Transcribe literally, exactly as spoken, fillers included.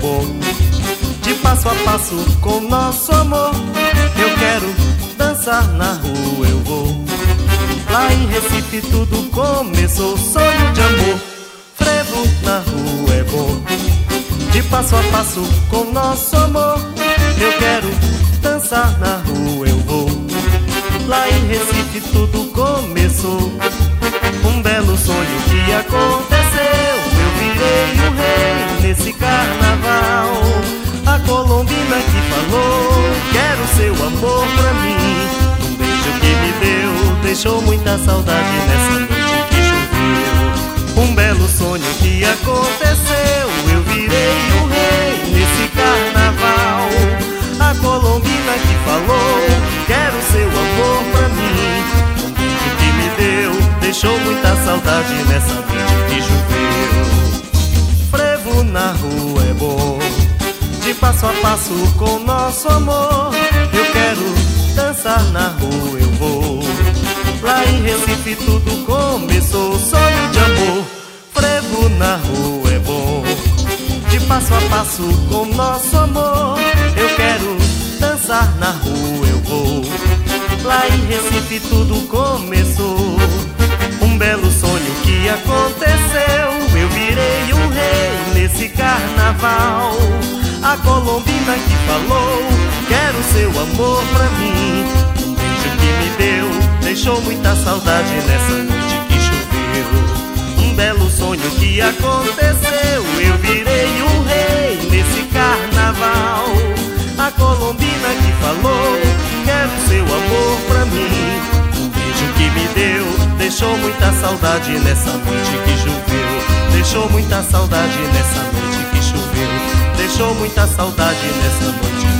bom. De passo a passo com nosso amor, eu quero dançar na rua, eu vou. Lá em Recife tudo começou, sonho de amor. Frevo na rua é bom. De passo a passo com nosso amor, eu quero dançar na rua, eu vou. Lá em Recife tudo começou, um belo sonho que aconteceu. Eu virei o rei nesse carnaval. A colombina que falou, quero seu amor pra mim. Um beijo que me deu, deixou muita saudade nessa noite que choveu. Um belo sonho que aconteceu. Eu virei o rei nesse carnaval. A colombina que falou, quero seu amor pra mim. Um beijo que me deu, deixou muita saudade nessa noite que choveu. Frevo na rua é bom. De passo a passo com nosso amor, eu quero dançar na rua, eu vou. Lá em Recife tudo começou, sonho de amor. Frevo na rua é bom. De passo a passo com nosso amor, eu quero dançar na rua, eu vou. Lá em Recife tudo começou, um belo sonho que aconteceu. Eu virei um rei nesse carnaval. A colombina que falou, quero seu amor pra mim. Um beijo que me deu, deixou muita saudade nessa noite que choveu. Um belo sonho que aconteceu. Eu virei um rei nesse carnaval. A colombina que falou, quero seu amor pra mim. Um beijo que me deu, deixou muita saudade nessa noite que choveu. Deixou muita saudade nessa noite que choveu. Deixou muita saudade nessa noite